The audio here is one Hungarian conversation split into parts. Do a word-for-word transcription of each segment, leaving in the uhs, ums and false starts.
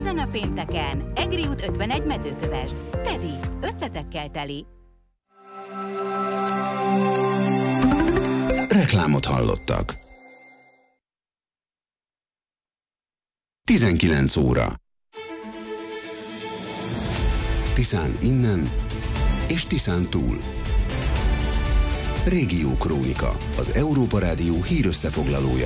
Ezen a pénteken Egri út ötvenegy Mezőkövesd. Tedi, ötletekkel teli. Reklámot hallottak. tizenkilenc óra. Tiszán innen és Tiszán túl. Régió Krónika, az Európa Rádió hírösszefoglalója.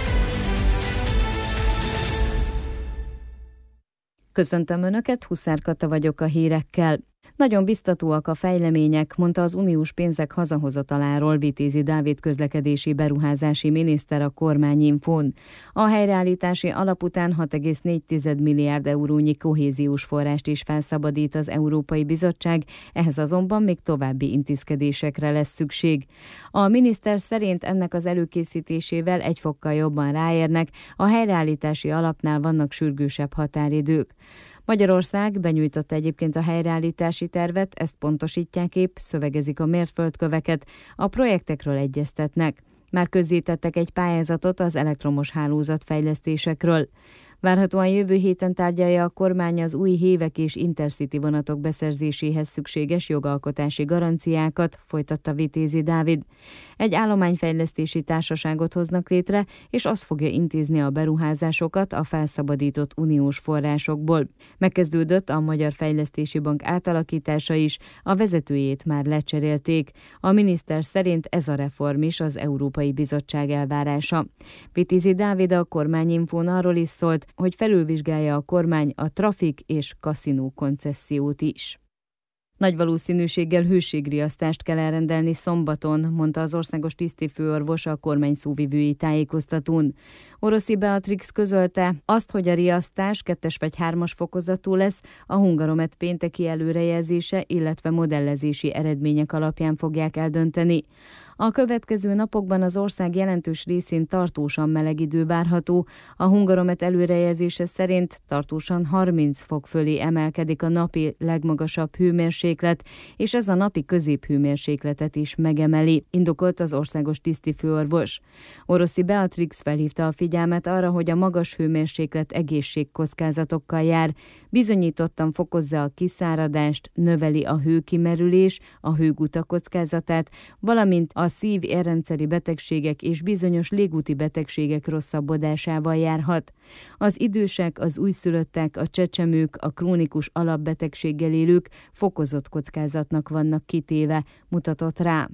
Köszöntöm Önöket, Huszár Kata vagyok a hírekkel. Nagyon biztatóak a fejlemények, mondta az uniós pénzek hazahozataláról Vitézi Dávid közlekedési beruházási miniszter a Kormányinfón. A helyreállítási alap után hat egész négy milliárd eurónyi kohéziós forrást is felszabadít az Európai Bizottság, ehhez azonban még további intézkedésekre lesz szükség. A miniszter szerint ennek az előkészítésével egy fokkal jobban ráérnek, a helyreállítási alapnál vannak sürgősebb határidők. Magyarország benyújtotta egyébként a helyreállítási tervet, ezt pontosítják épp, szövegezik a mérföldköveket, a projektekről egyeztetnek. Már közzétettek egy pályázatot az elektromos hálózat fejlesztésekről. Várhatóan jövő héten tárgyalja a kormány az új hévek és intercity vonatok beszerzéséhez szükséges jogalkotási garanciákat, folytatta Vitézi Dávid. Egy állományfejlesztési társaságot hoznak létre, és az fogja intézni a beruházásokat a felszabadított uniós forrásokból. Megkezdődött a Magyar Fejlesztési Bank átalakítása is, a vezetőjét már lecserélték. A miniszter szerint ez a reform is az Európai Bizottság elvárása. Vitézi Dávid a Kormányinfón arról is szólt, hogy felülvizsgálja a kormány a trafik és kaszinó koncessziót is. Nagy valószínűséggel hőségriasztást kell elrendelni szombaton, mondta az országos tisztifőorvos a kormány szóvivői tájékoztatón. Oroszi Beatrix közölte azt, hogy a riasztás kettes vagy hármas fokozatú lesz, a Hungaromet pénteki előrejelzése, illetve modellezési eredmények alapján fogják eldönteni. A következő napokban az ország jelentős részén tartósan meleg idő várható. A Hungaromet előrejelzése szerint tartósan harminc fok fölé emelkedik a napi legmagasabb hőmérséklet, és ez a napi középhőmérsékletet is megemeli, indokolt az országos tisztifőorvos. Oroszi Beatrix felhívta a figyelmet arra, hogy a magas hőmérséklet egészségkockázatokkal jár, bizonyítottan fokozza a kiszáradást, növeli a hőkimerülés, a hőguta kockázatát, valamint a szív-érrendszeri betegségek és bizonyos légúti betegségek rosszabbodásával járhat. Az idősek, az újszülöttek, a csecsemők, a krónikus alapbetegséggel élők fokozott kockázatnak vannak kitéve, mutatott rá.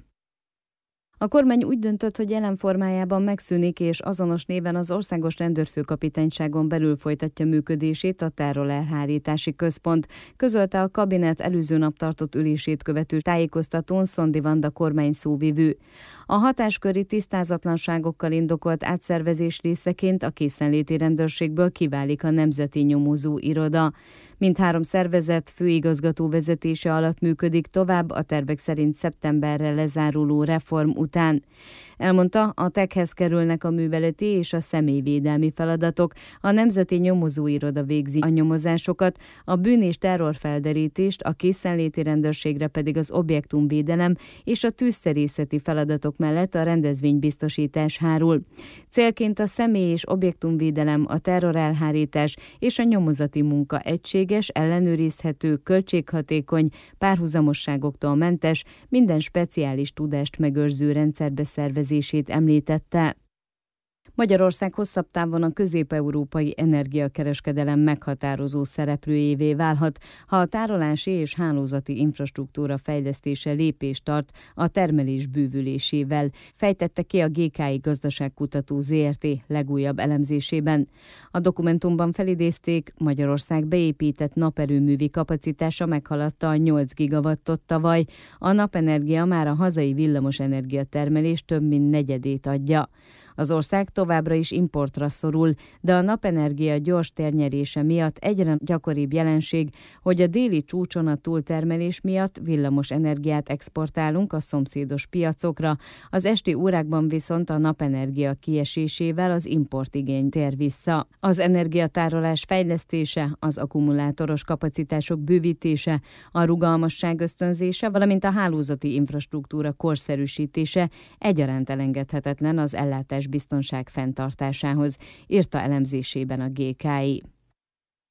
A kormány úgy döntött, hogy jelen formájában megszűnik és azonos néven az Országos Rendőrfőkapitányságon belül folytatja működését a terrorelhárítási központ, közölte a kabinet előző nap tartott ülését követő tájékoztatón Szondi Vanda kormány szóvivő. A hatásköri tisztázatlanságokkal indokolt átszervezés részeként a készenléti rendőrségből kiválik a Nemzeti Nyomozó Iroda. Mindhárom szervezet főigazgató vezetése alatt működik tovább a tervek szerint szeptemberre lezáruló reform után. Elmondta, a tekhez kerülnek a műveleti és a személyvédelmi feladatok, a Nemzeti Nyomozó Iroda végzi a nyomozásokat, a bűn- és terrorfelderítést, a készenléti rendőrségre pedig az objektumvédelem és a tűzterészeti feladatok mellett a rendezvénybiztosítás hárul. Célként a személy- és objektumvédelem, a terrorelhárítás és a nyomozati munka egységes, ellenőrizhető, költséghatékony, párhuzamosságoktól mentes, minden speciális tudást megőrző rendszerbe szervezését említette. Magyarország hosszabb távon a közép-európai energiakereskedelem meghatározó szereplőjévé válhat, ha a tárolási és hálózati infrastruktúra fejlesztése lépést tart a termelés bővülésével, fejtette ki a gé ká i Gazdaságkutató zé er té legújabb elemzésében. A dokumentumban felidézték, Magyarország beépített naperőművi kapacitása meghaladta a nyolc gigawattot tavaly, a napenergia már a hazai villamosenergia termelés több mint negyedét adja. Az ország továbbra is importra szorul, de a napenergia gyors térnyerése miatt egyre gyakoribb jelenség, hogy a déli csúcson a túltermelés miatt villamos energiát exportálunk a szomszédos piacokra, az esti órákban viszont a napenergia kiesésével az importigény tér vissza. Az energiatárolás fejlesztése, az akkumulátoros kapacitások bővítése, a rugalmasság ösztönzése, valamint a hálózati infrastruktúra korszerűsítése egyaránt elengedhetetlen az ellátás biztonság fenntartásához, írta elemzésében a gé ká i.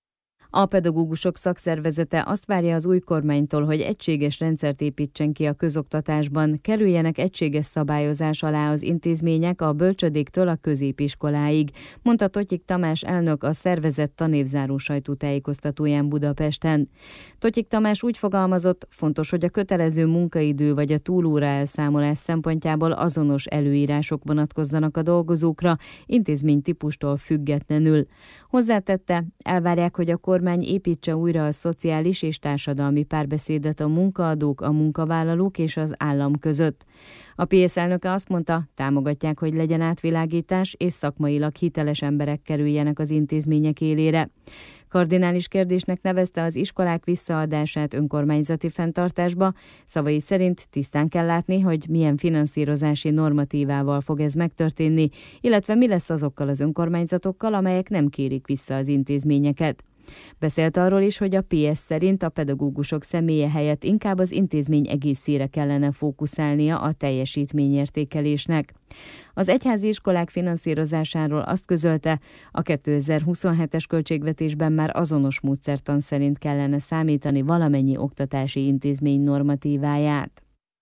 A pedagógusok szakszervezete azt várja az új kormánytól, hogy egységes rendszert építsen ki a közoktatásban, kerüljenek egységes szabályozás alá az intézmények a bölcsödéktől a középiskoláig, mondta Totyik Tamás elnök a szervezet tanévzáró sajtótájékoztatóján Budapesten. Totyik Tamás úgy fogalmazott, fontos, hogy a kötelező munkaidő vagy a túlóra elszámolás szempontjából azonos előírások vonatkozzanak a dolgozókra, intézménytípustól függetlenül. Hozzátette, elvárják, hogy a kormány építse újra a szociális és társadalmi párbeszédet a munkaadók, a munkavállalók és az állam között. A pé es elnöke azt mondta, támogatják, hogy legyen átvilágítás, és szakmailag hiteles emberek kerüljenek az intézmények élére. Kardinális kérdésnek nevezte az iskolák visszaadását önkormányzati fenntartásba, szavai szerint tisztán kell látni, hogy milyen finanszírozási normatívával fog ez megtörténni, illetve mi lesz azokkal az önkormányzatokkal, amelyek nem kérik vissza az intézményeket. Beszélt arról is, hogy a pé es szerint a pedagógusok személye helyett inkább az intézmény egészére kellene fókuszálnia a teljesítményértékelésnek. Az egyházi iskolák finanszírozásáról azt közölte, a kétezer-huszonhetes költségvetésben már azonos módszertan szerint kellene számítani valamennyi oktatási intézmény normatíváját.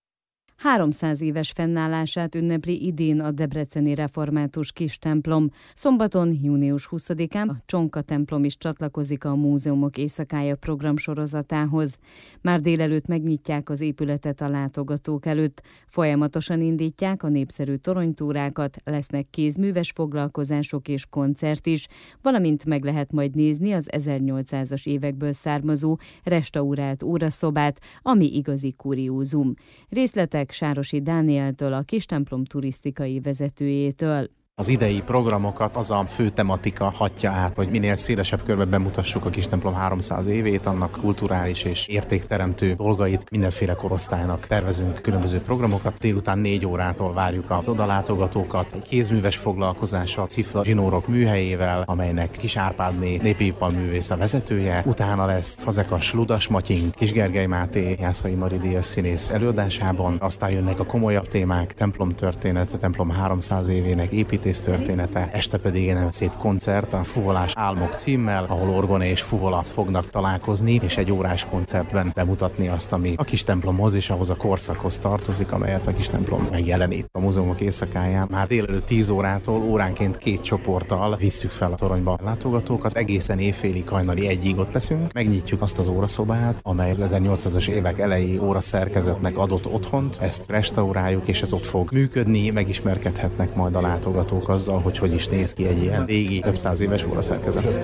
háromszáz éves fennállását ünnepli idén a debreceni református kis templom. Szombaton, június huszadikán a Csonka templom is csatlakozik a Múzeumok éjszakája programsorozatához. Már délelőtt megnyitják az épületet a látogatók előtt. Folyamatosan indítják a népszerű toronytúrákat, lesznek kézműves foglalkozások és koncert is, valamint meg lehet majd nézni az ezernyolcszázas évekből származó restaurált óraszobát, ami igazi kuriózum. Részletek Sárosi Dánieltől, a kistemplom turisztikai vezetőjétől. Az idei programokat az a fő tematika hatja át, hogy minél szélesebb körben bemutassuk a kistemplom háromszáz évét, annak kulturális és értékteremtő dolgait. Mindenféle korosztálynak tervezünk különböző programokat. Délután négy órától várjuk az odalátogatókat. Egy kézműves foglalkozás a Cifra zsinórok műhelyével, amelynek Kis Árpádné népipar-művész a vezetője. Utána lesz Fazekas Ludas Matyink, Kis Gergely Máté, Jászai Mari díjas színész előadásában. Aztán jönnek a komolyabb témák, templomtörténet, templom háromszáz évének építés története, este pedig egy nagyon szép koncert a Fuvolás Álmok címmel, ahol orgona és fuvola fognak találkozni, és egy órás koncertben bemutatni azt, ami a kis templomhoz és ahhoz a korszakhoz tartozik, amelyet a kis templom megjelenít. A Múzeumok éjszakáján már délelőtt tíz órától óránként két csoporttal visszük fel a toronyba a látogatókat, egészen éjfélig, hajnali egyig ott leszünk. Megnyitjuk azt az óraszobát, amely az ezernyolcszázas évek elejé óraszerkezetnek adott otthont, ezt restauráljuk, és ez ott fog működni, megismerkedhetnek majd a látogatók azzal, hogy hogy is néz ki egy ilyen régi, több száz éves óraszerkezet.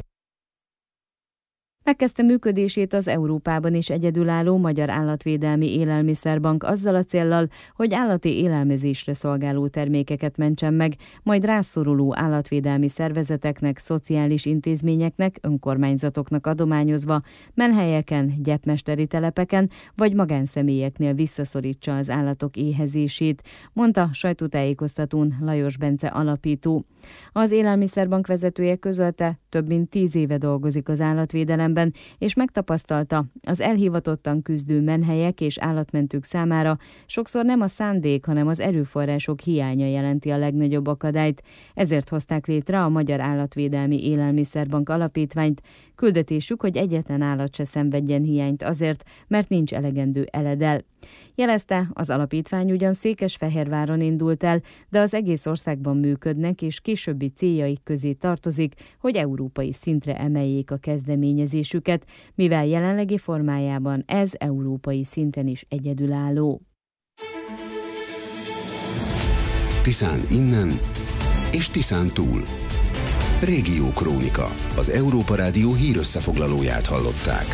Megkezdte működését az Európában is egyedülálló Magyar Állatvédelmi Élelmiszerbank azzal a céllal, hogy állati élelmezésre szolgáló termékeket mentsen meg, majd rászoruló állatvédelmi szervezeteknek, szociális intézményeknek, önkormányzatoknak adományozva, menhelyeken, gyepmesteri telepeken vagy magánszemélyeknél visszaszorítsa az állatok éhezését, mondta sajtótájékoztatón Lajos Bence alapító. Az Élelmiszerbank vezetője közölte, több mint tíz éve dolgozik az állatvédelemben, és megtapasztalta, az elhivatottan küzdő menhelyek és állatmentők számára sokszor nem a szándék, hanem az erőforrások hiánya jelenti a legnagyobb akadályt. Ezért hozták létre a Magyar Állatvédelmi Élelmiszerbank alapítványt. Küldetésük, hogy egyetlen állat se szenvedjen hiányt azért, mert nincs elegendő eledel. Jelezte, az alapítvány ugyan Székesfehérváron indult el, de az egész országban működnek, és későbbi céljaik közé tartozik, hogy európai szintre emeljék a kezdeményezésüket, mivel jelenlegi formájában ez európai szinten is egyedülálló. Tiszán innen és Tiszán túl. Régiókrónika, az Európa Rádió hírösszefoglalóját hallották.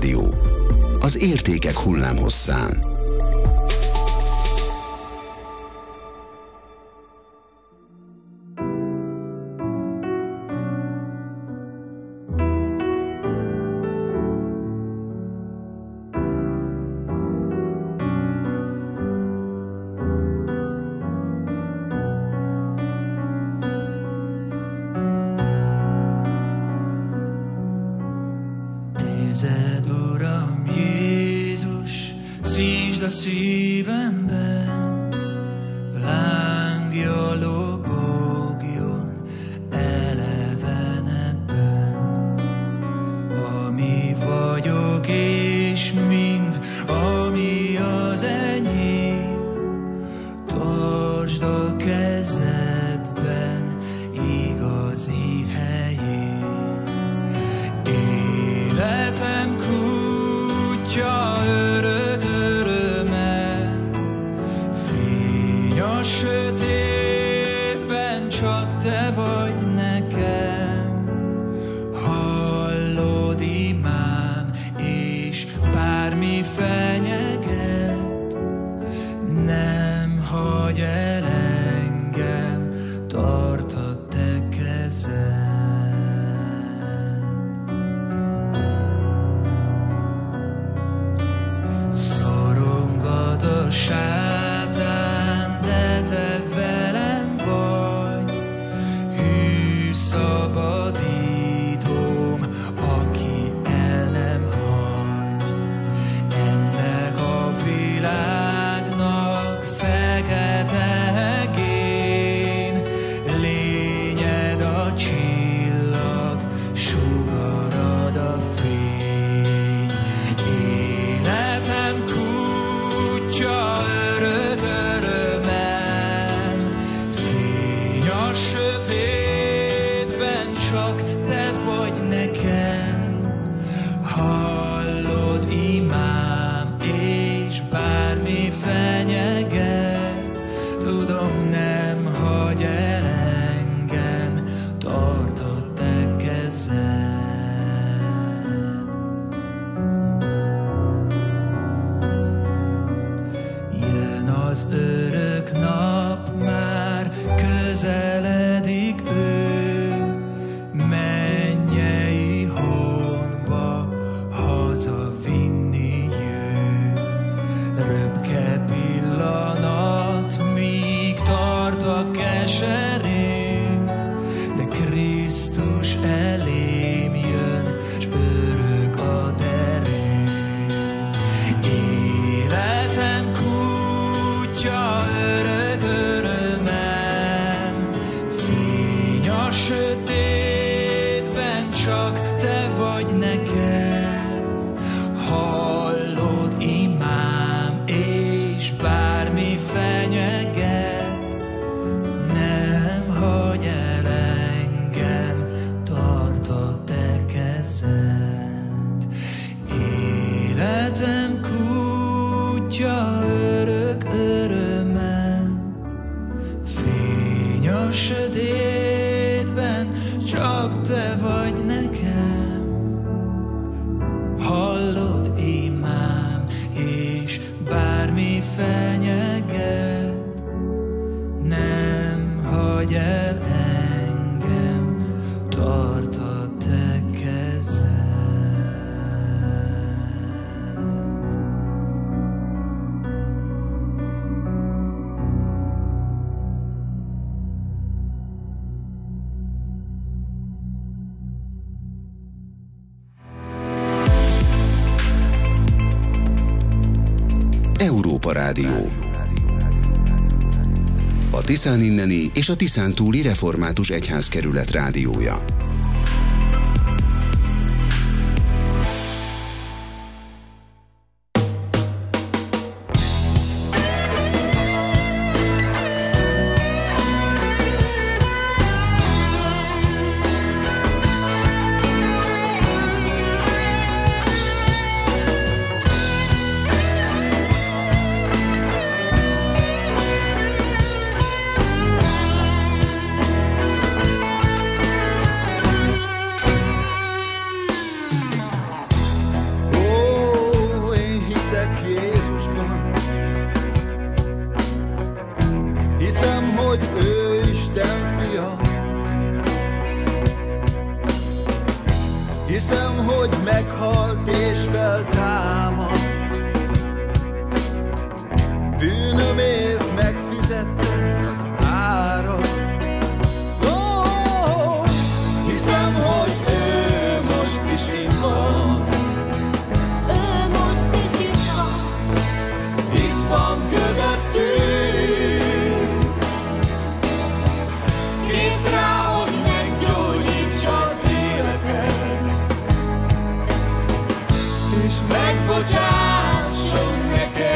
Rádió. Az értékek hullámhosszán. Nézed, Uram Jézus, szívd a szívemben, lángja lobogjon elevenebben. Ami vagyok és mind, ami az enyém, tartsd a kezedben igazi helyén. Életem kútja örök öröme, fény a sötétben, csak te vagy nekem. Hallod imám, és bármi fenyeget, nem hagy el engem, tart a te kezed. Szorongat a sátán, de te velem vagy, hű szabadítom, aki el nem hagy. Ennek a világnak fekete egén, lényed a csillag, sugarad a fény. Életem kútja örök örömem, fény a sötétben, csak te vagy nekem. Hallod imám, és bármi fenyeget, tudom, nem hagy el engem, tart a te kezed. Jön az örök nap, már közeledik ő, mennyei honba hazavinni jő. Röpke pillanat, míg tart a keserű, de Krisztus elém jön, s örök a derű. Életem kútja örök örömem, fény a sötétben, csak te vagy nekem. Hallod imám, és bármi fenyeget, nem hagy el engem, tart a te kezed. Életem kútja örök örömem, fény a sötétben, csak te vagy nekem. Hallod imám, és bármi fenyeget, nem hagy el engem, tart a te kezed. Európa Rádió. A Tiszán inneni és a Tiszán túli református egyházkerület rádiója. hiszem, hogy meghalt és feltámad. Bűnömért megfizettem az árat. Oh, hiszem, hogy ő most is itt van. Ő most is itt van. Itt van közöttünk. Kész rá, hogy meggyógyítsa az életed, és megbocsásson neked.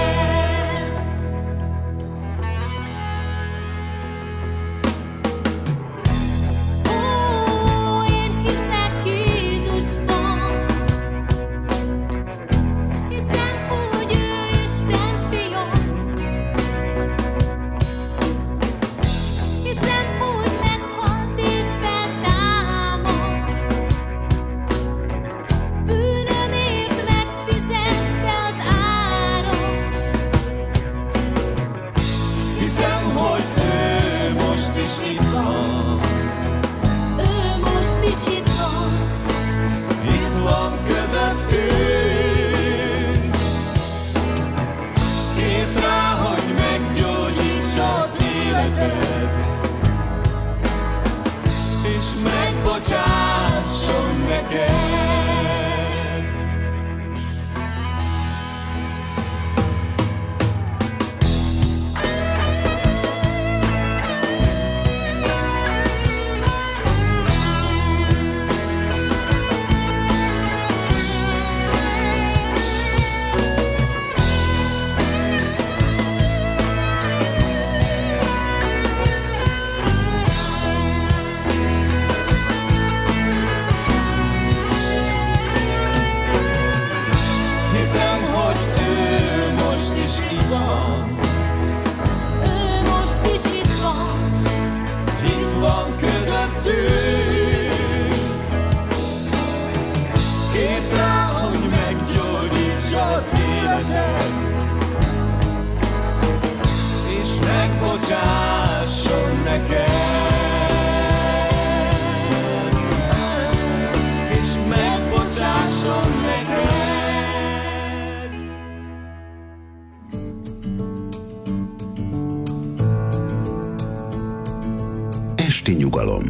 Esti nyugalom.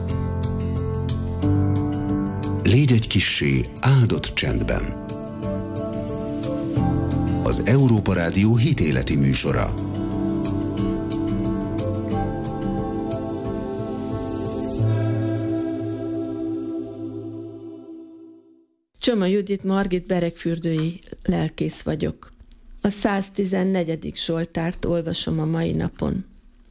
Légy egy kissé áldott csendben. Az Európa Rádió hitéleti műsora. Csoma Judit Margit beregfürdői lelkész vagyok. A száztizennegyedik Zsoltárt olvasom a mai napon.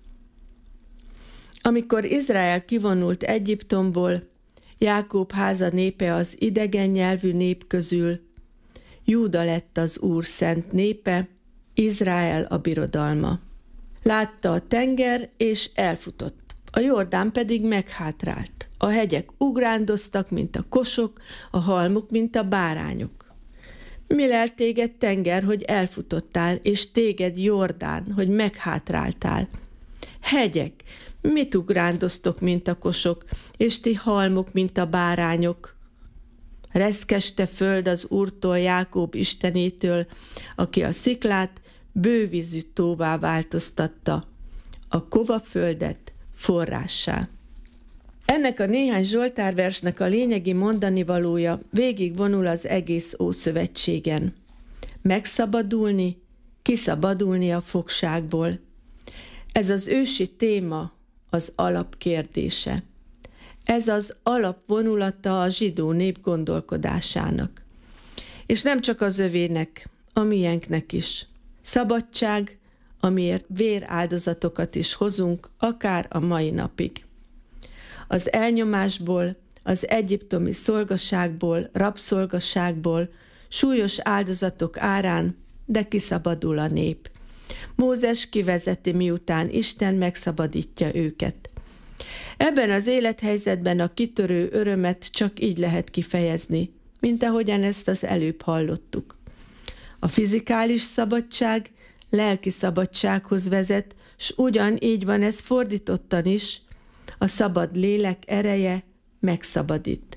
Amikor Izrael kivonult Egyiptomból, Jákob háza népe az idegen nyelvű nép közül, Júda lett az Úr szent népe, Izrael a birodalma. Látta a tenger, és elfutott, a Jordán pedig meghátrált. A hegyek ugrándoztak, mint a kosok, a halmok, mint a bárányok. Mi lel téged, tenger, hogy elfutottál, és téged, Jordán, hogy meghátráltál? Hegyek, mit ugrándoztok, mint a kosok, és ti halmok, mint a bárányok? Reszkeste föld az Úrtól, Jákob istenétől, aki a sziklát bővízű tóvá változtatta, a kova földet forrássá. Ennek a néhány zsoltárversnek a lényegi mondanivalója végigvonul az egész Ószövetségen. Megszabadulni, kiszabadulni a fogságból. Ez az ősi téma, az alapkérdése. Ez az alapvonulata a zsidó nép gondolkodásának. És nem csak az övének, a miénknek is. Szabadság, amiért véráldozatokat is hozunk, akár a mai napig. Az elnyomásból, az egyiptomi szolgaságból, rabszolgaságból, súlyos áldozatok árán, de kiszabadul a nép. Mózes kivezeti, miután Isten megszabadítja őket. Ebben az élethelyzetben a kitörő örömet csak így lehet kifejezni, mint ahogyan ezt az előbb hallottuk. A fizikális szabadság lelki szabadsághoz vezet, s ugyanígy van ez fordítottan is, a szabad lélek ereje megszabadít.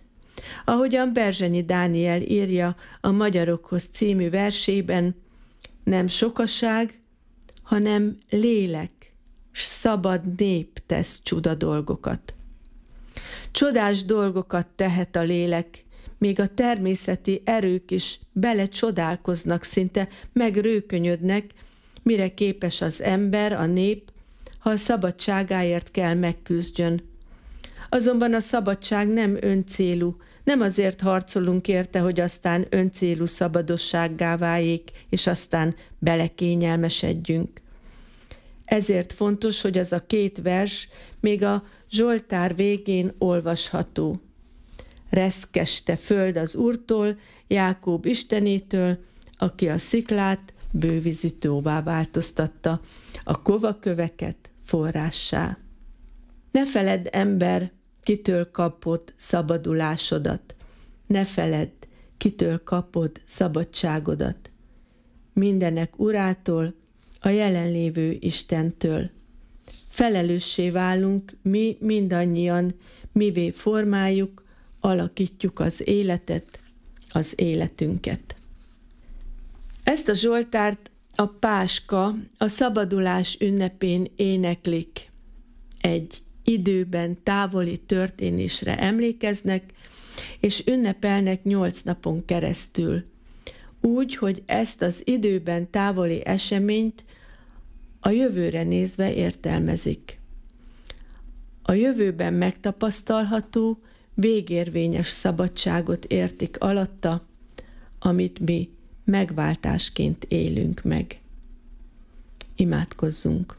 Ahogyan Berzsenyi Dániel írja a Magyarokhoz című versében, nem sokaság, hanem lélek, s szabad nép tesz csuda dolgokat. Csodás dolgokat tehet a lélek, még a természeti erők is belecsodálkoznak, szinte megrőkönyödnek, mire képes az ember, a nép, ha a szabadságáért kell megküzdjön. Azonban a szabadság nem öncélú, nem azért harcolunk érte, hogy aztán öncélú szabadossággá váljék, és aztán belekényelmesedjünk. Ezért fontos, hogy az a két vers még a Zsoltár végén olvasható. Reszkeste föld az Úrtól, Jákób Istenétől, aki a sziklát bővízű tóvá változtatta, a kovaköveket forrássá. Ne feledd, ember, kitől kapod szabadulásodat. Ne feledd, kitől kapod szabadságodat. Mindenek Urától, a jelenlévő Istentől. Felelőssé válunk mi mindannyian, mivé formáljuk, alakítjuk az életet, az életünket. Ezt a Zsoltárt a páska a szabadulás ünnepén éneklik. Egy időben távoli történésre emlékeznek, és ünnepelnek nyolc napon keresztül. Úgy, hogy ezt az időben távoli eseményt a jövőre nézve értelmezik. A jövőben megtapasztalható, végérvényes szabadságot értik alatta, amit mi megváltásként élünk meg. Imádkozzunk!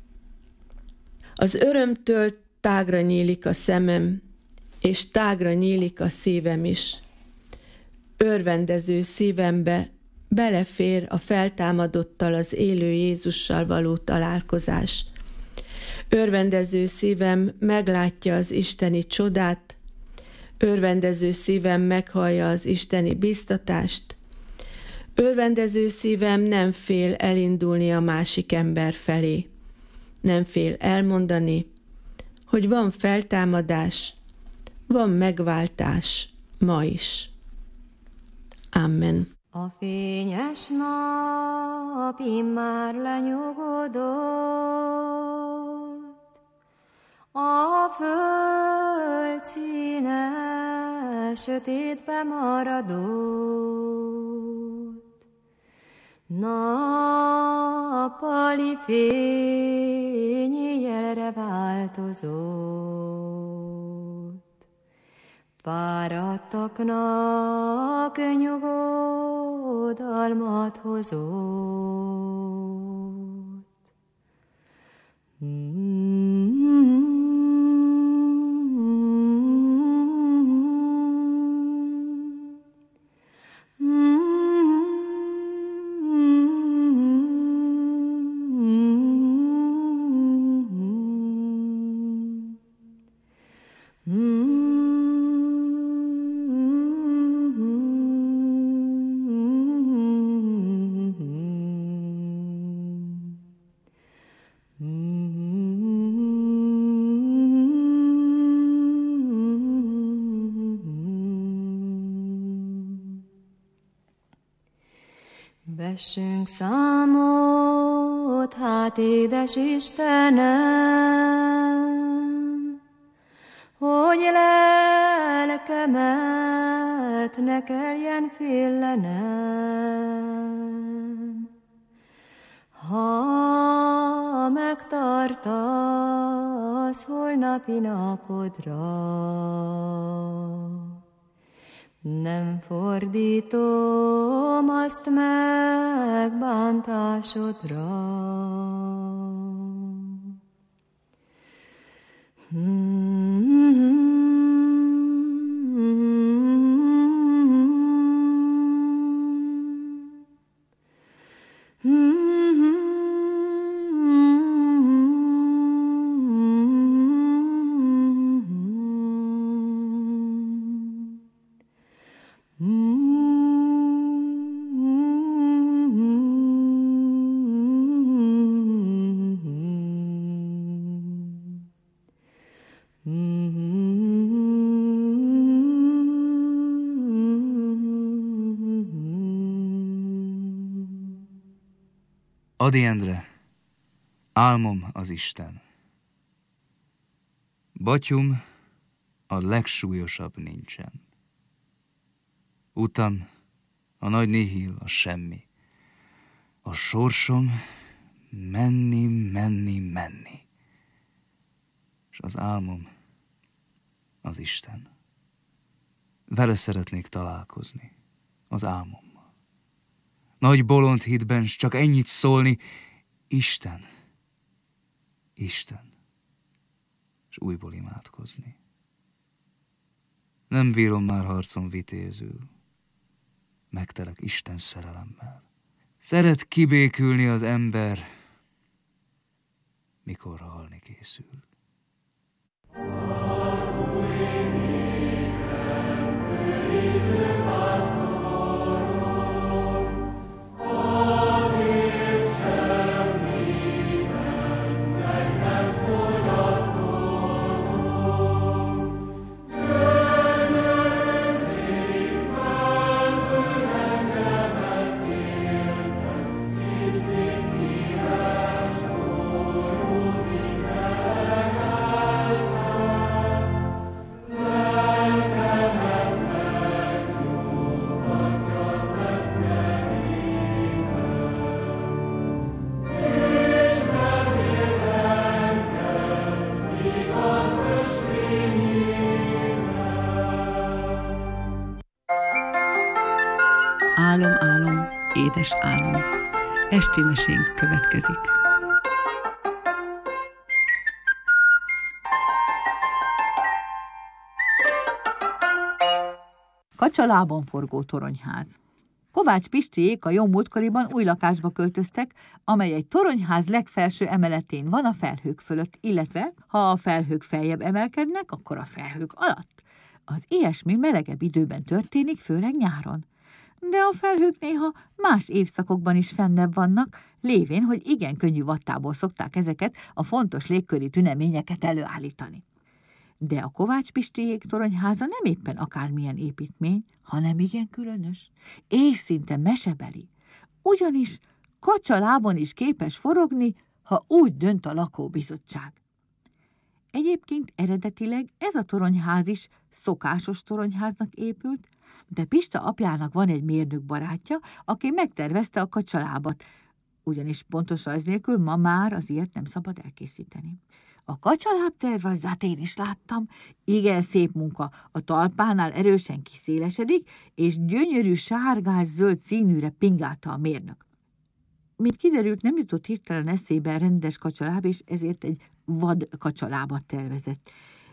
Az örömtől tágra nyílik a szemem, és tágra nyílik a szívem is. Örvendező szívembe belefér a feltámadottal, az élő Jézussal való találkozás. Örvendező szívem meglátja az isteni csodát, örvendező szívem meghallja az isteni biztatást, örvendező szívem nem fél elindulni a másik ember felé, nem fél elmondani, hogy van feltámadás, van megváltás ma is. Amen. A fényes nap immár lenyugodott, a föld színe sötétbe maradott, nappali fény éjjelre változott. Fáradtaknak nyugodalmat hozott. Vessünk számot, hát édes Istenem, hogy lelkemet ne kelljen félenem. Ha megtartasz holnapi napodra, nem fordítom azt meg bántásodra. Mm. Ady Endre, álmom az Isten. Batyum, a legsúlyosabb nincsen. Utam, a nagy nihil, a semmi. A sorsom menni, menni, menni. És az álmom az Isten. Vele szeretnék találkozni, az álmommal. Nagy bolond hitben s csak ennyit szólni, Isten, Isten, és újból imádkozni. Nem bírom már harcon vitézül, megtelek Isten szerelemmel. Szeret kibékülni az ember, mikor halni készül. Álom, álom, édes álom. Esti mesénk következik. Kacsalábon forgó toronyház. Kovács Pistiék a jó múltkoriban új lakásba költöztek, amely egy toronyház legfelső emeletén van a felhők fölött, illetve ha a felhők feljebb emelkednek, akkor a felhők alatt. Az ilyesmi melegebb időben történik, főleg nyáron. De a felhők néha más évszakokban is fennebb vannak, lévén, hogy igen könnyű vattából szokták ezeket a fontos légköri tüneményeket előállítani. De a Kovács Pistiék toronyháza nem éppen akármilyen építmény, hanem igen különös, és szinte mesebeli. Ugyanis kacsalábon is képes forogni, ha úgy dönt a lakóbizottság. Egyébként eredetileg ez a toronyház is szokásos toronyháznak épült, de Pista apjának van egy mérnök barátja, aki megtervezte a kacsalábat, ugyanis pontos rajz nélkül ma már az ilyet nem szabad elkészíteni. A kacsaláb tervrajzát én is láttam, igen szép munka, a talpánál erősen kiszélesedik, és gyönyörű sárgás-zöld színűre pingálta a mérnök. Mint kiderült, nem jutott hirtelen eszébe rendes kacsaláb, és ezért egy vad kacsalábat tervezett.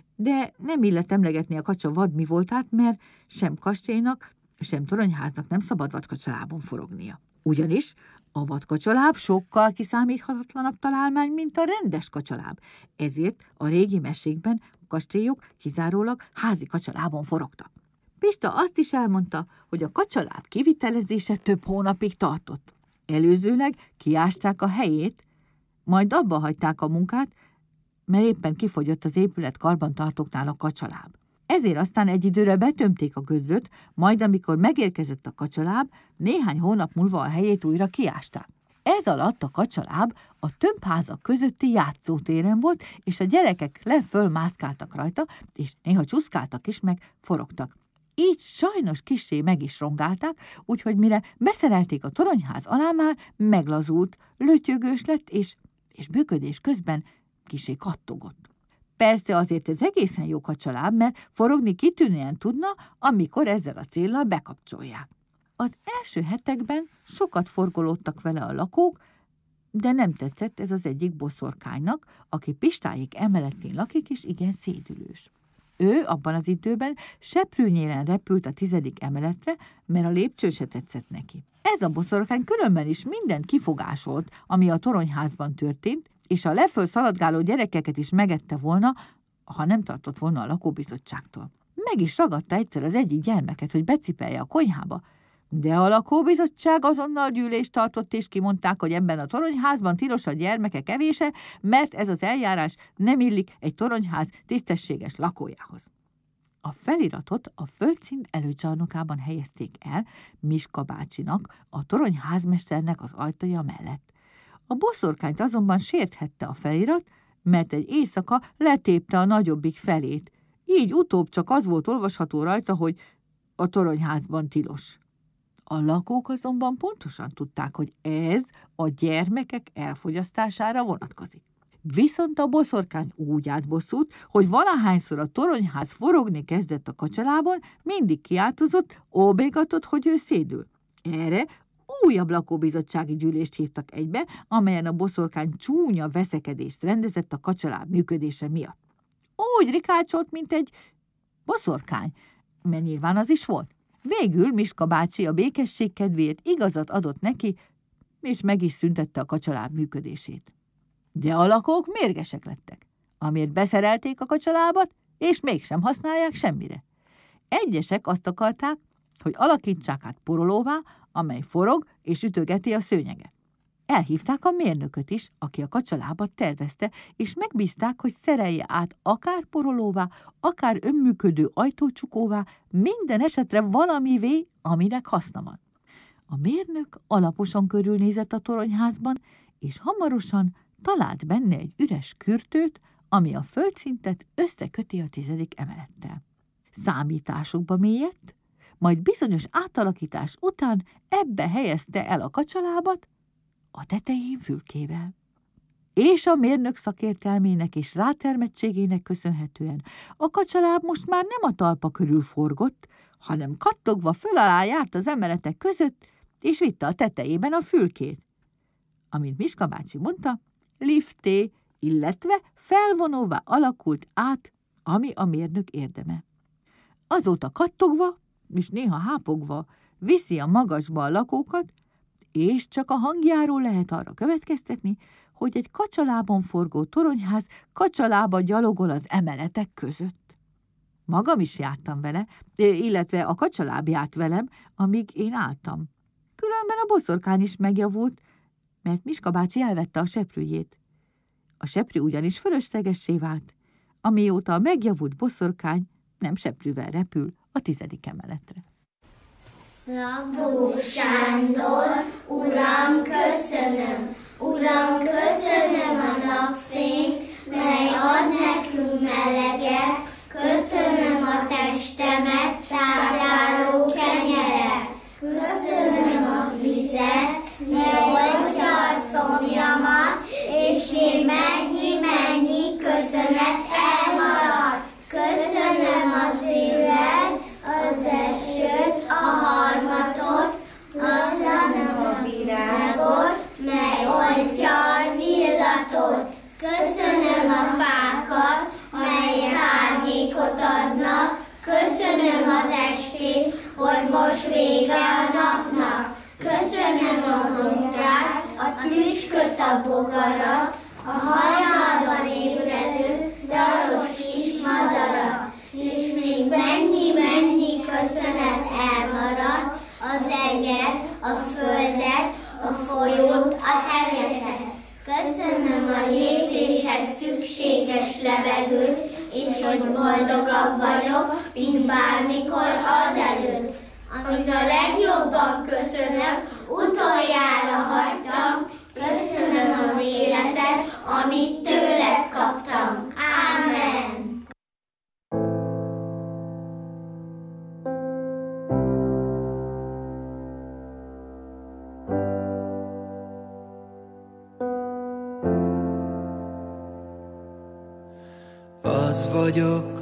De nem illet emlegetni a kacsa vad mi voltát, mert sem kastélynak, sem toronyháznak nem szabad vadkacsalábon forognia. Ugyanis a vadkacsaláb sokkal kiszámíthatatlanabb találmány, mint a rendes kacsaláb. Ezért a régi mesékben a kastélyok kizárólag házi kacsalábon forogtak. Pista azt is elmondta, hogy a kacsaláb kivitelezése több hónapig tartott. Előzőleg kiásták a helyét, majd abba hagyták a munkát, mert éppen kifogyott az épület karbantartóknál a kacsaláb. Ezért aztán egy időre betömték a gödröt, majd amikor megérkezett a kacsaláb, néhány hónap múlva a helyét újra kiásták. Ez alatt a kacsaláb a tömbházak közötti játszótéren volt, és a gyerekek le-föl mászkáltak rajta, és néha csúszkáltak is, meg forogtak. Így sajnos kissé meg is rongálták, úgyhogy mire beszerelték a toronyház alá, már meglazult, lötyögős lett, és, és bűködés közben kissé kattogott. Persze azért ez egészen jó kacsaláb, mert forogni kitűnően tudna, amikor ezzel a céllal bekapcsolják. Az első hetekben sokat forgolódtak vele a lakók, de nem tetszett ez az egyik boszorkánynak, aki Pistáék emeletén lakik, és igen szédülős. Ő abban az időben seprűnyéren repült a tizedik emeletre, mert a lépcső se tetszett neki. Ez a boszorkány különben is mindent kifogásolt, ami a toronyházban történt, és a leföl szaladgáló gyerekeket is megette volna, ha nem tartott volna a lakóbizottságtól. Meg is ragadta egyszer az egyik gyermeket, hogy becipelje a konyhába, de a lakóbizottság azonnal gyűlést tartott, és kimondták, hogy ebben a toronyházban tilos a gyermekek evése, mert ez az eljárás nem illik egy toronyház tisztességes lakójához. A feliratot a földszint előcsarnokában helyezték el Miska bácsinak, a toronyházmesternek az ajtaja mellett. A boszorkányt azonban sérthette a felirat, mert egy éjszaka letépte a nagyobbik felét. Így utóbb csak az volt olvasható rajta, hogy a toronyházban tilos. A lakók azonban pontosan tudták, hogy ez a gyermekek elfogyasztására vonatkozik. Viszont a boszorkány úgy állt bosszút, hogy valahányszor a toronyház forogni kezdett a kacsalában, mindig kiáltozott, óbégatott, hogy ő szédül. Erre újabb lakóbizottsági gyűlést hívtak egybe, amelyen a boszorkány csúnya veszekedést rendezett a kacsaláb működése miatt. Úgy rikácsolt, mint egy boszorkány, mert nyilván az is volt. Végül Miska bácsi a békesség kedvéért igazat adott neki, és meg is szüntette a kacsaláb működését. De a lakók mérgesek lettek, amiért beszerelték a kacsalábat, és mégsem használják semmire. Egyesek azt akarták, hogy alakítsák át porolóvá, amely forog és ütögeti a szőnyeget. Elhívták a mérnököt is, aki a kacsalábat tervezte, és megbízták, hogy szerelje át akár porolóvá, akár önműködő ajtócsukóvá, minden esetre valamivé, aminek haszna van. A mérnök alaposan körülnézett a toronyházban, és hamarosan talált benne egy üres kürtőt, ami a földszintet összeköti a tizedik emelettel. Számításokba mélyedt, majd bizonyos átalakítás után ebbe helyezte el a kacsalábat, a tetején fülkével. És a mérnök szakértelmének és rátermettségének köszönhetően a kacsaláb most már nem a talpa körül forgott, hanem kattogva föl alá járt az emeletek között, és vitte a tetejében a fülkét. Amint Miska bácsi mondta, lifté, illetve felvonóvá alakult át, ami a mérnök érdeme. Azóta kattogva, és néha hápogva viszi a magasba a lakókat, és csak a hangjáról lehet arra következtetni, hogy egy kacsalában forgó toronyház kacsalába gyalogol az emeletek között. Magam is jártam vele, illetve a kacsaláb járt velem, amíg én álltam. Különben a boszorkány is megjavult, mert Miska bácsi elvette a seprűjét. A seprű ugyanis fölöslegessé vált, amióta a megjavult boszorkány nem seprűvel repül a tizedik emeletre. Szabó Sándor, Uram, köszönöm, Uram, köszönöm a napfényt, mely ad nekünk meleget, köszönöm a testemet, tápláló kenyeret, köszönöm a vizet, mely oldja a szomjamat, és még mennyi-mennyi köszönet elmaradt. Köszönöm az évet, az esőt, a harmatot, köszönöm a virágot, mely oldja az illatot. Köszönöm a fákat, melyek árnyékot adnak, köszönöm az estét, hogy most vége a napnak. Köszönöm a hontrát, a tüsköt, a bogarat, a hajnalban ébredő, dalos kis madarat. És még mennyi-mennyi köszönet elmaradt, az eget, a földet, a folyót, a hegyeket. Köszönöm a légzéshez szükséges levegőt, és hogy boldogabb vagyok, mint bármikor azelőtt. Amit a legjobban köszönöm, utoljára hagytam, köszönöm az életet, amit tőled kaptam. Ámen. Az vagyok,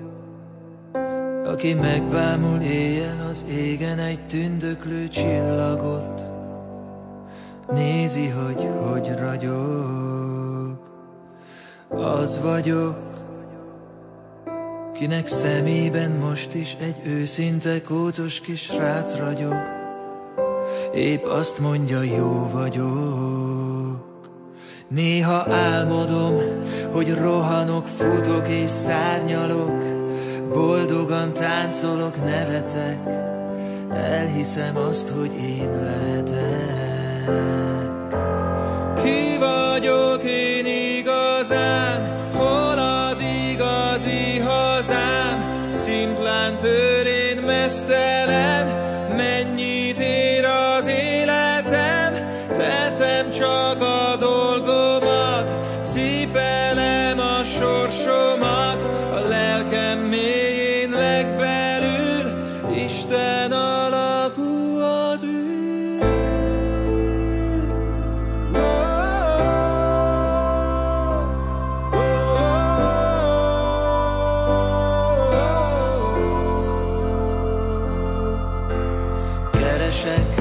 aki megbámul éjjel az égen egy tündöklő csillagot, nézi, hogy hogy ragyog. Az vagyok, kinek szemében most is egy őszinte kócos kis srác ragyog, épp azt mondja, jó vagyok. Néha álmodom, hogy rohanok, futok és szárnyalok, boldogan táncolok, nevetek, elhiszem azt, hogy én lehetek. Ki vagyok én igazán, hol az igazi hazám, szimplán pőrén meztelen, mennyit ér az életem, teszem csak a Isten alakú az űr. Keresek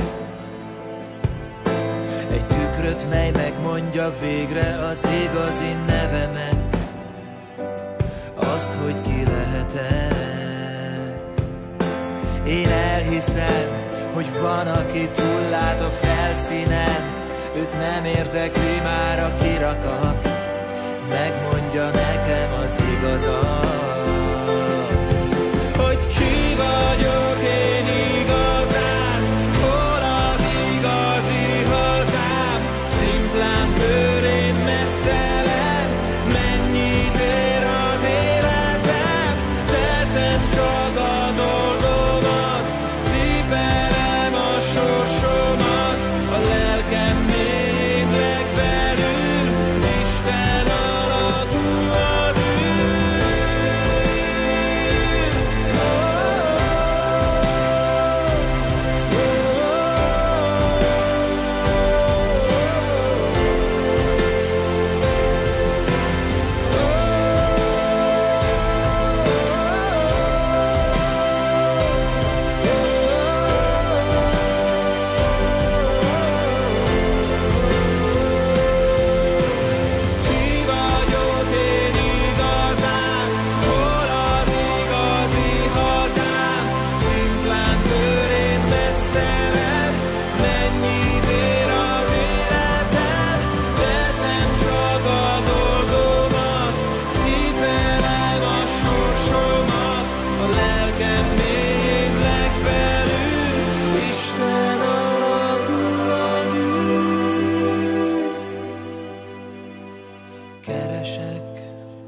egy tükröt, mely megmondja végre az igazi nevemet, azt, hogy ki lehetek. Én elhiszem, hogy van, aki túllát a felszínen, őt nem érdekli már a kirakat, megmondja nekem az igazat. Hogy ki vagyok én igazán, hol az igazi hazám, szimplán bőrén mesztelen, mennyit ér az életem, teszem csak a dolgomat, cipelem a sorsomat, a lelkem még legbelül, Isten alakú az űr. Ki vagyok én igazán, hol az igazi hazám, szimplán bőrén mesztelen, mennyit ér az életem, teszem csak a dolgomat, cipelem a sorsomat, a lelkem még legbelül, Isten alakú az űr. Keresek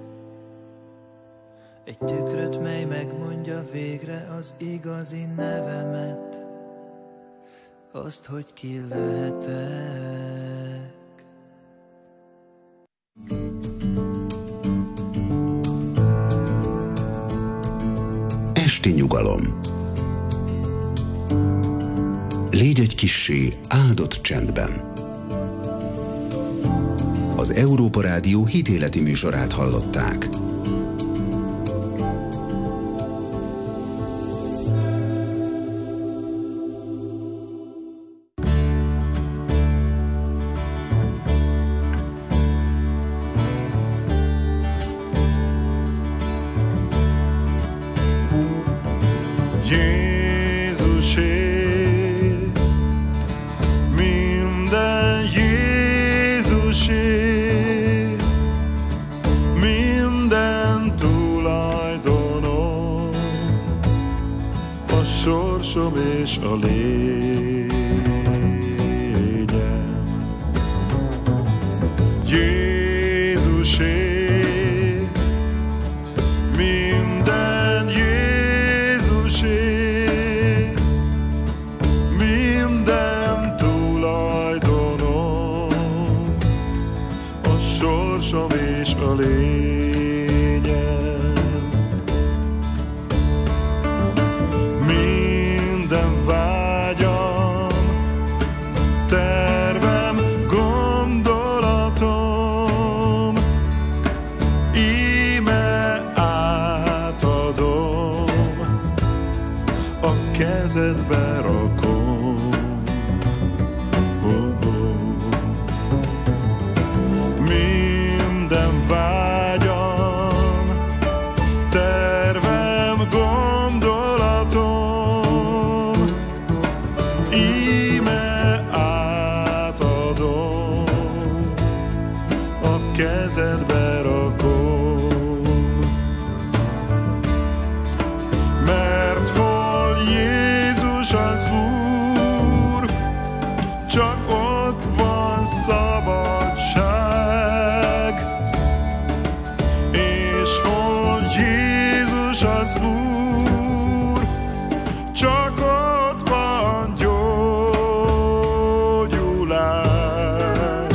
egy tükröt, mely megmondja végre az igazi nevemet, azt, hogy ki lehetek. Esti nyugalom. Légy egy kissé áldott csendben. Az Európa Rádió hitéleti műsorát hallották. Jézusé, minden Jézusé, minden tulajdonom, a sorsom és a lényem. Jézusé, minden Jézusé, minden tulajdonom, a sorsom és a lényem. Minden vágyam, tervem, gondolatom, íme átadom, a kezedbe rakom. Oh, oh. Minden vágyam, tervem, gondolatom, íme átadom, a kezedbe rakom. Mert hol Jézus az Úr, csak ott van szabadság, és hol Jézus az Úr, csak ott van gyógyulás.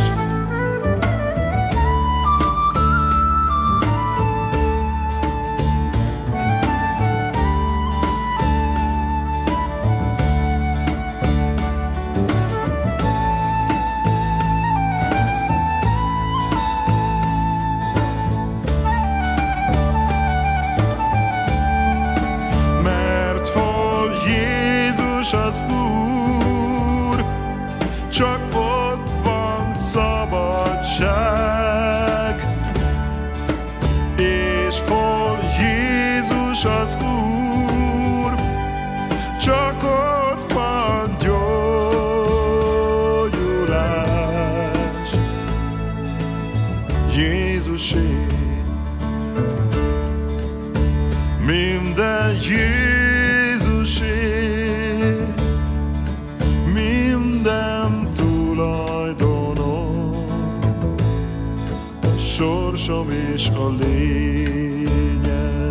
az Úr, csak ott van szabadság. És hol Jézus az Úr, csak ott van gyógyulás. Jézusé, minden Jézusé, minden tulajdonom, a sorsom és a lényem.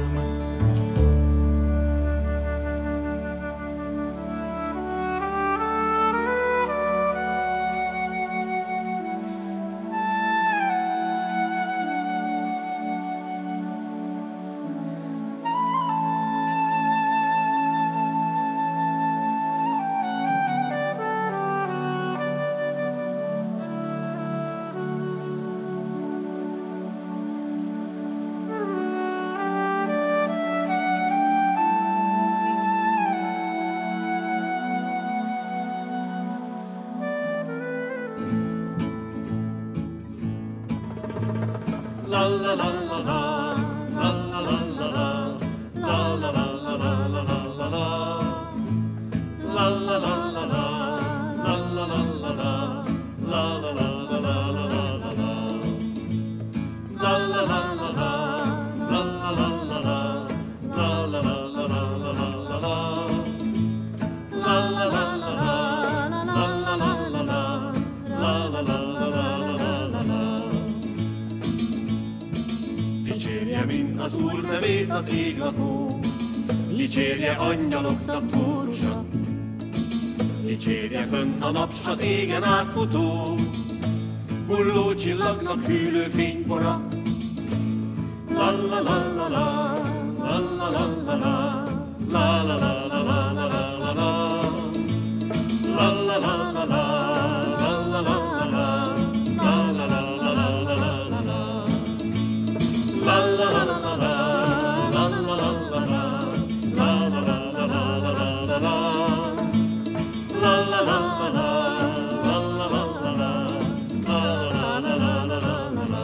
Dicsérje mind az Úr nevét az ég lakó, dicsérje angyaloknak kórusa, dicsérje fönn a nap s az égen átfutó, hulló csillagnak hűlő fénypora. La la la la la, la la la la la, la la la la la la la la, la la la la la, la la la la la, la la la la la la la, la la la la la, la la la la la, la la la la la la la, la la la la la, la la la la la, la la la la la la.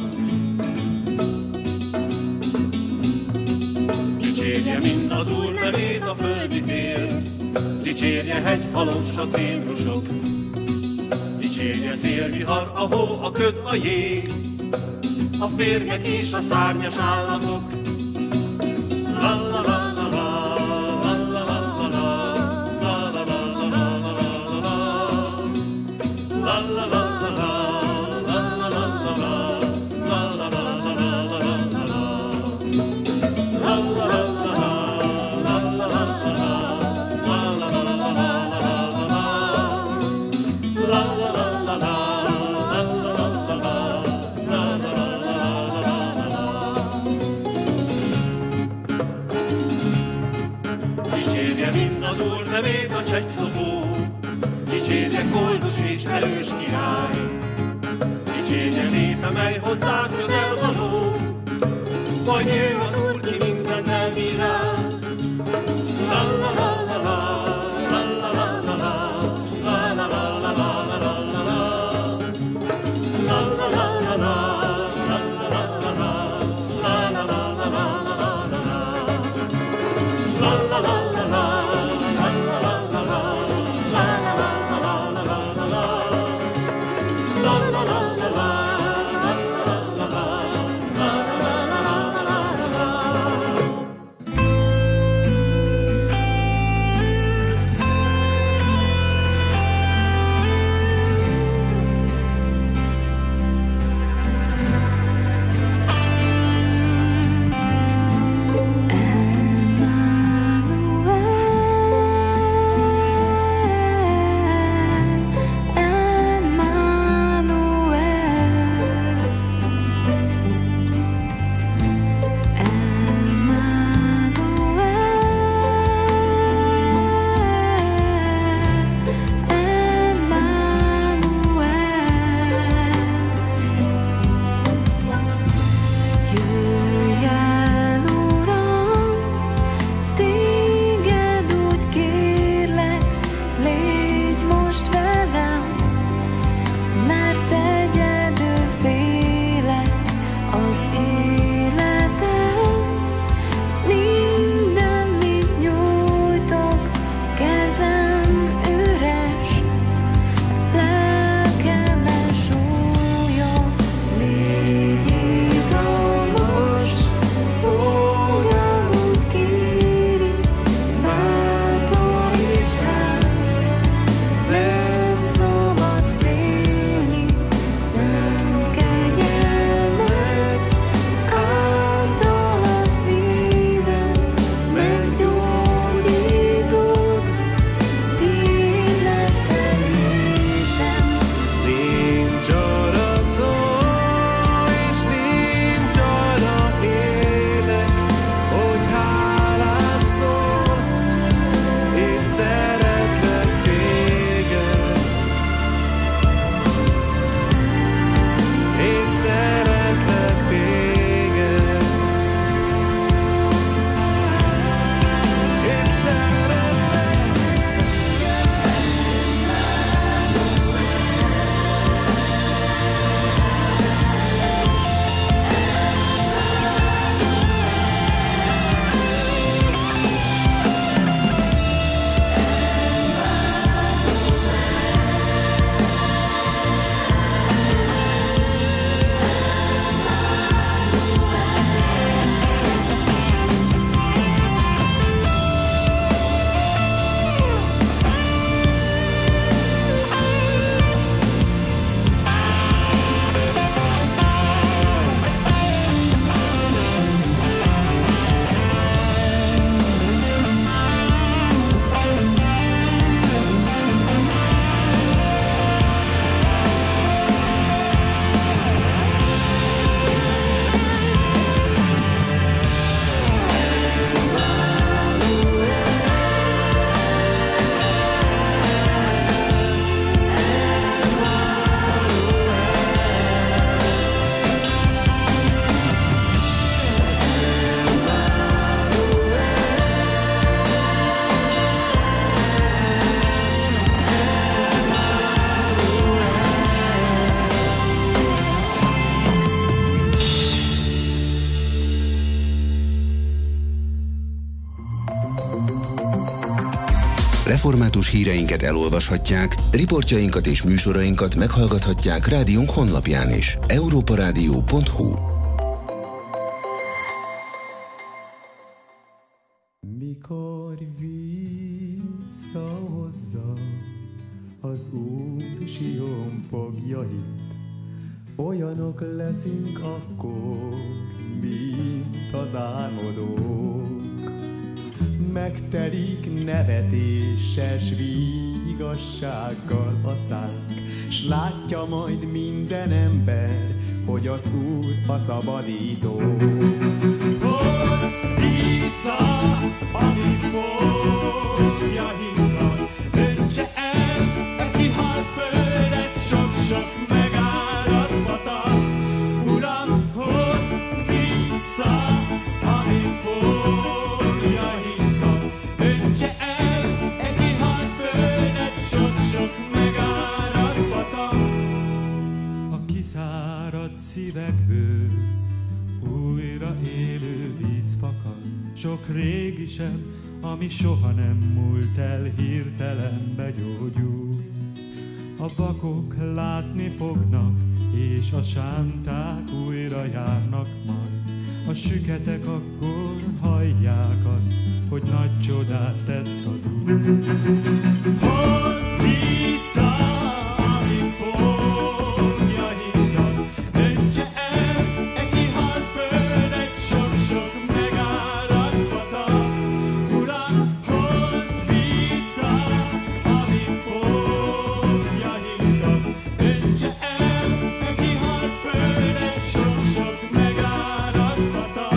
Dicsérje mind az Úr nevét a földi tér, dicsérje hegy, halos a cédrusok, dicsérje szélvihar, a hó, a köd, a jég, a férgek és a szárnyas állatok. La la la la la, la la la la la, la la la la la la la, la la la la la, la la la la la, la la la la la la, la la la la la, la la la la la, la la la la la la, la la la la la. Mind az Úr nevét a csegyszopó, dicsérje koldus és erős király, dicsérje népe, mely hozzá közel való, vagy ő az Úr, ki mindent elbírál. La la la la la, la la la la la, la la la la la la la, la la la la la, la la la la la, la la la la la la, la la la. Emmanuel. Református híreinket elolvashatják, riportjainkat és műsorainkat meghallgathatják rádiónk honlapján is. európarádió pont hu. Mikor visszahozza az Úr Sion fogjait, olyanok leszünk akkor, mint az álmodók. Megtelik nevetéses vigassággal a szánk, s látja majd minden ember, hogy az Úr a szabadító. Hozd vissza a mi fogjainkat, öntse el a kihalt földet, sok-sok megárad patak. Uram, hozd vissza a mi fogjainkat, öntse el a kihalt földet, sok-sok megárad patak. A kiszáradt szívekből újra élő víz fakad, sok régi seb, ami soha nem múlt el, hirtelen begyógyul. A vakok látni fognak, és a sánták újra járnak majd. A süketek akkor hallják azt, hogy nagy csodát tett az Úr. Hozd vissza a mi fogjainkat, öntse el e kihalt földet, sok-sok megárad patak. Uram, hozd vissza a mi fogjainkat, öntse el e kihalt földet, sok-sok megárad patak.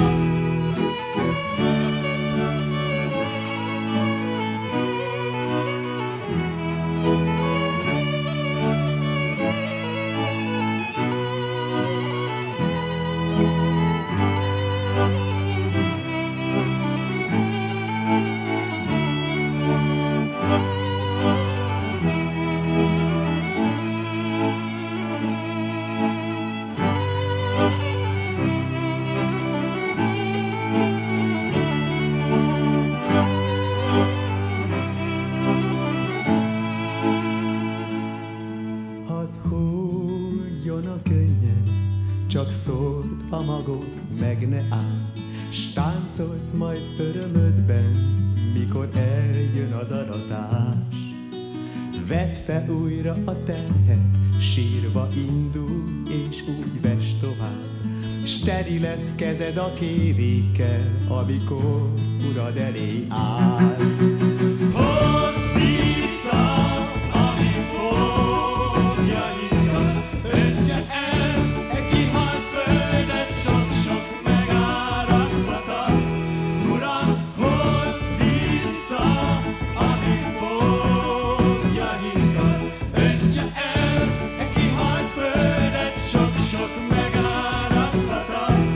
Csak szóld a magot, meg ne áll, s táncolsz majd örömödben, mikor eljön az aratás. Vedd fel újra a terhet, sírva indul, és úgy vess tovább, s teli lesz kezed a kévékkel, amikor Urad elé állsz. Hozd vissza a mi fogjainkat, öntse el e kihalt földet, sok-sok megárad patak. Uram, hozd vissza a mi fogjainkat, öntse el e kihalt földet, sok-sok megárad patak.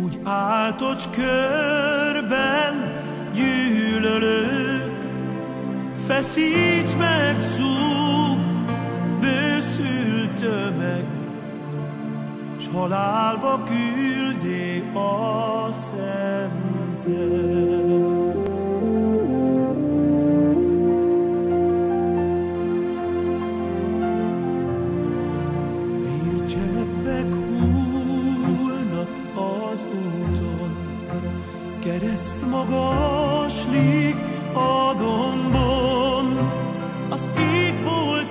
úgy áltocs körben gyűlölők, feszíts meg, szúg, bőszült tömeg, s halálba küldé a szentet. Vércseppek hullnak az úton, kereszt magaslik a dombon, az égbolt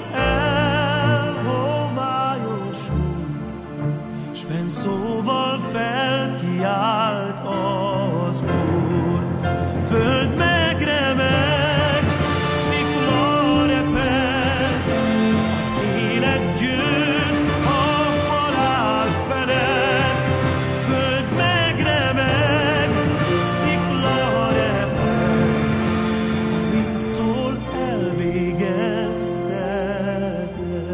elhomályosul, s fennszóval felkiált az Úr. Föld megremeg, szikla reped, az élet győz a halál felett. Föld megremeg, szikla reped, amint szól, elvégeztetett.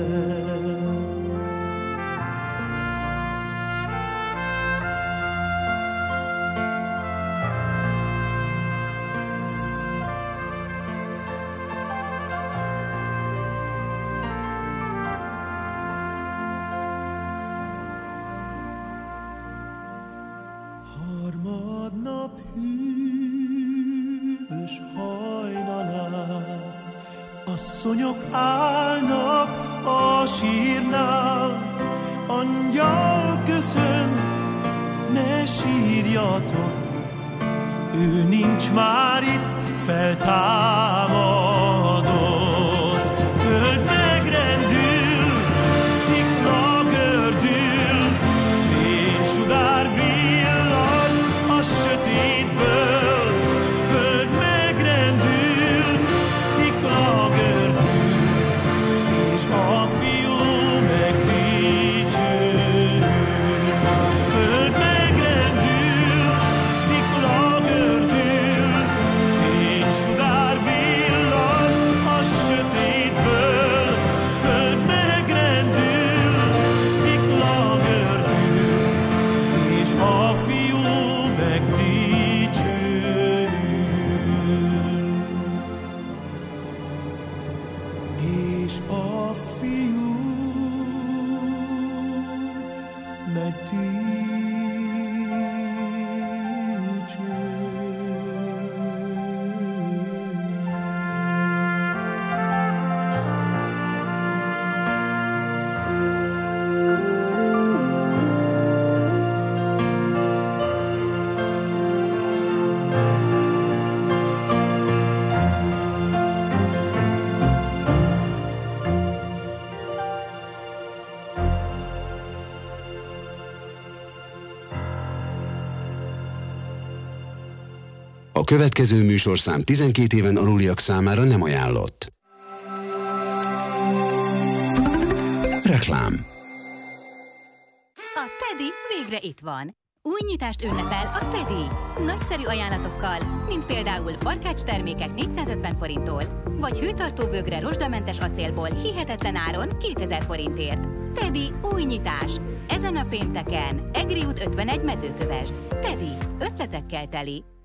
Harmadnap hűvös hajnalán asszonyok állnak a sírnál. Angyal köszön, ne sírjatok, ő nincs már itt, feltámadott. Föld megrendül, szikla gördül, fénysugár villan a sötétből. Föld megrendül, szikla gördül, és a fiú megdicsőül. Föld megrendül, szikla gördül, fénysugár villan a sötétből. Föld megrendül, szikla gördül, és a fiú megdicsőül. És a fiú A következő műsorszám tizenkét éven aluliak számára nem ajánlott. Reklám. A Teddy végre itt van. Új nyitást ünnepel a Teddy. Nagyszerű ajánlatokkal, mint például barkács termékek négyszázötven forinttól, vagy hőtartó bögre rozsdamentes acélból hihetetlen áron kétezer forintért. Teddy új nyitás. Ezen a pénteken, Egri út ötvenegy, Mezőkövesd. Teddy, ötletekkel teli.